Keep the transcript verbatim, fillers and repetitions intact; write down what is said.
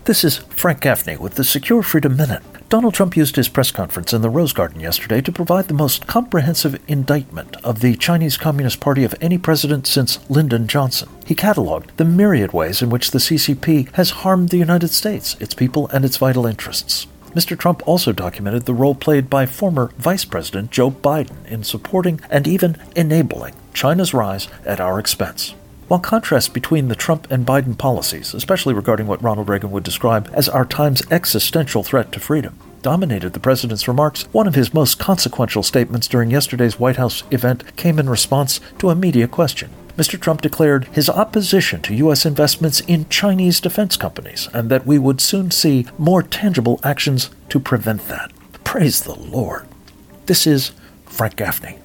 This is Frank Gaffney with the Secure Freedom Minute. Donald Trump used his press conference in the Rose Garden yesterday to provide the most comprehensive indictment of the Chinese Communist Party of any president since Lyndon Johnson. He cataloged the myriad ways in which the C C P has harmed the United States, its people, and its vital interests. Mister Trump also documented the role played by former Vice President Joe Biden in supporting and even enabling China's rise at our expense. While contrasts between the Trump and Biden policies, especially regarding what Ronald Reagan would describe as our time's existential threat to freedom, dominated the president's remarks, one of his most consequential statements during yesterday's White House event came in response to a media question. Mister Trump declared his opposition to U S investments in Chinese defense companies and that we would soon see more tangible actions to prevent that. Praise the Lord. This is Frank Gaffney.